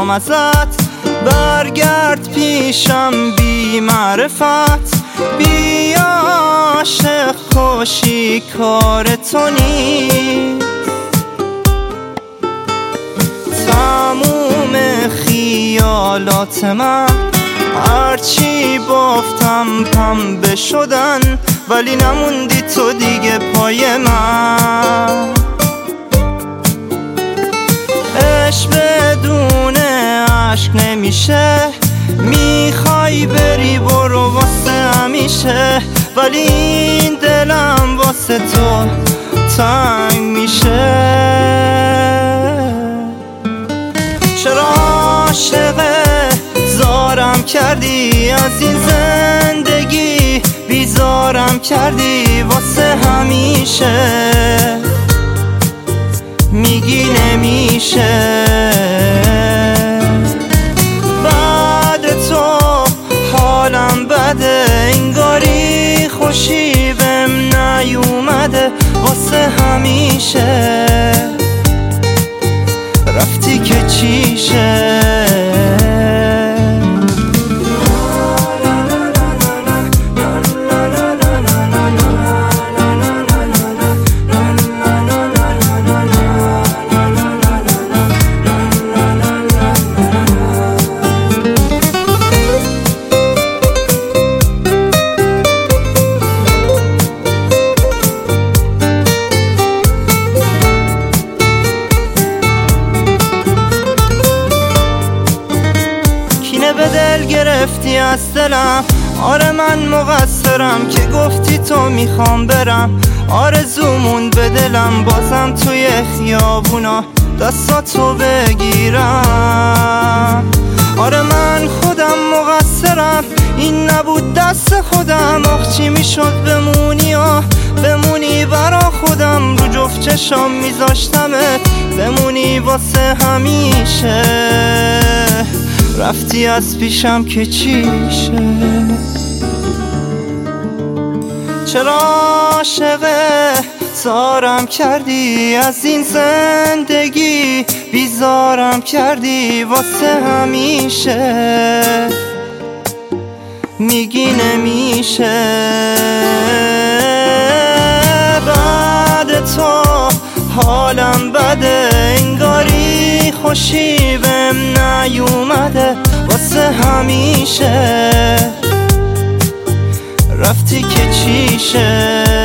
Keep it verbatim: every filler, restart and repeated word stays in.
میخوام ازت، برگرد پیشم بی معرفت. بی عاشق کشی کار تو نیست، تموم خیالات من هرچی بافتم پنبه شدن، ولی نموندی تو دیگه پای من. عشق بدون عشق نمیشه، میخوای بری برو واسه همیشه، ولی این دلم واسه تو تنگ میشه. چرا عاشقه زارم کردی از این زندگی، بیزارم کردی واسه همیشه، میگی نمیشه. بعد تو حالم بده، انگاری خوشی بهم نیومده واسه همیشه، رفتی که چیشه. به دل گرفتی از دلم، آره من مقصرم که گفتی تو میخوام برم. آرزومون به دلم بازم توی خیابونا دستاتو بگیرم. آره من خودم مقصرم، این نبود دست خودم. آخ چی میشد بمونی آه بمونی برا خودم، رو جفت چشام میذاشتمت بمونی واسه همیشه، رفتی از پیشم که چیشه. چرا عاشقه زارم کردی از این زندگی، بیزارم کردی واسه همیشه، میگی نمیشه. بعد تو حالم بده، انگاری خوشی بهم نیومده واسه همیشه، رفتی که چیشه.